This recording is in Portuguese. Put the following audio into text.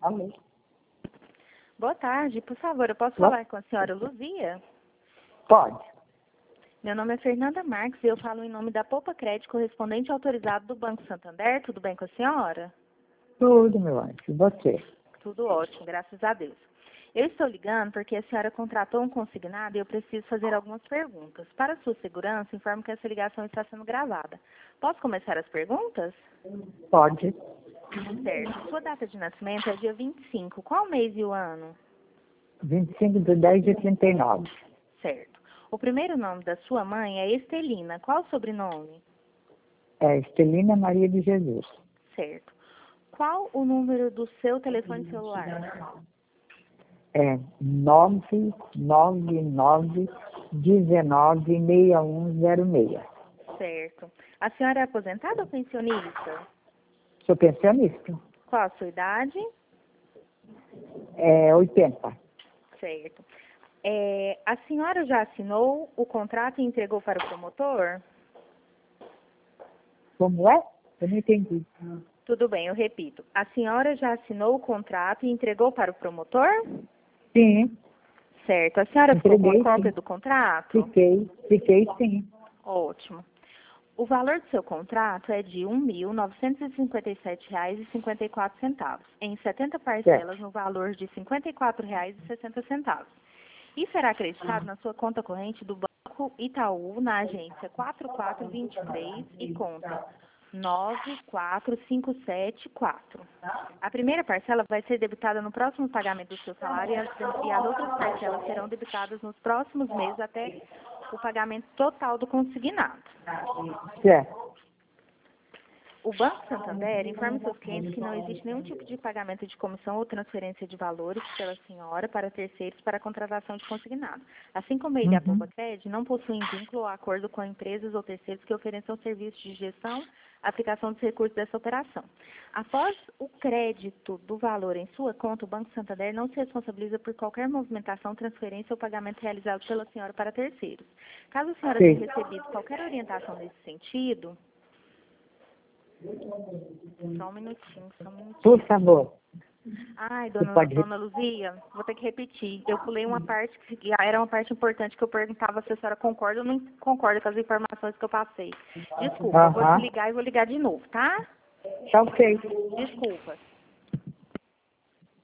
Alô? Boa tarde, por favor, eu posso falar com a senhora Luzia? Pode. Meu nome é Fernanda Marques e eu falo em nome da Poupa Crédito, correspondente autorizado do Banco Santander. Tudo bem com a senhora? Tudo, meu anjo. E você? Tudo ótimo, graças a Deus. Eu estou ligando porque a senhora contratou um consignado e eu preciso fazer algumas perguntas. Para sua segurança, informo que essa ligação está sendo gravada. Posso começar as perguntas? Pode. Certo. Sua data de nascimento é dia 25. Qual mês e o ano? 25/10/39. Certo. O primeiro nome da sua mãe é Estelina. Qual o sobrenome? É Estelina Maria de Jesus. Certo. Qual o número do seu telefone celular? É 999-19-6106. Certo. A senhora é aposentada ou pensionista? Sou pensionista. Qual a sua idade? É 80. Certo. A senhora já assinou o contrato e entregou para o promotor? Como é? Eu não entendi. Tudo bem, eu repito. A senhora já assinou o contrato e entregou para o promotor? Sim, Certo. A senhora ficou com a entreguei, cópia sim. do contrato? Fiquei sim. Ótimo. O valor do seu contrato é de R$ 1.957,54, em 70 parcelas Certo. no valor de R$ 54,60. E será acreditado na sua conta corrente do Banco Itaú, na agência 4423 e conta 94574. A primeira parcela vai ser debitada no próximo pagamento do seu salário e as outras parcelas serão debitadas nos próximos meses até o pagamento total do consignado. Certo. O Banco Santander informa seus clientes que não existe nenhum tipo de pagamento de comissão ou transferência de valores pela senhora para terceiros para a contratação de consignado. Assim como ele e a Poupa Crédito não possuem vínculo ou acordo com empresas ou terceiros que ofereçam serviços de gestão, aplicação dos recursos dessa operação. Após o crédito do valor em sua conta, o Banco Santander não se responsabiliza por qualquer movimentação, transferência ou pagamento realizado pela senhora para terceiros. Caso a senhora tenha recebido qualquer orientação nesse sentido... Só um minutinho. Por favor. Ai, Você pode dona Luzia, vou ter que repetir. Eu pulei uma parte que era uma parte importante que eu perguntava se a senhora concorda ou não concorda com as informações que eu passei. Desculpa, eu vou desligar e vou ligar de novo, tá? Tá ok. Desculpa.